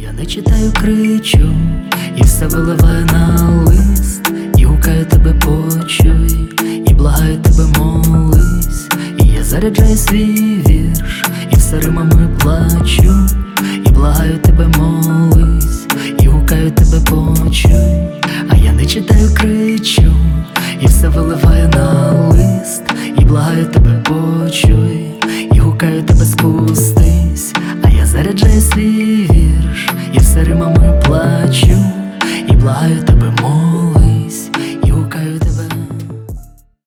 я не читаю, кричу, і все виливаю на лист, і гукаю тебе, почуй, і благаю тебе, молись. І я заряджаю свій вірш, і все римами плачу, і благаю тебе, молись, і гукаю тебе, почуй. А я не читаю, кричу, і все виливаю на лист, і благаю тебе, почуй, і гукаю тебе, спустись. А я заряджаю свій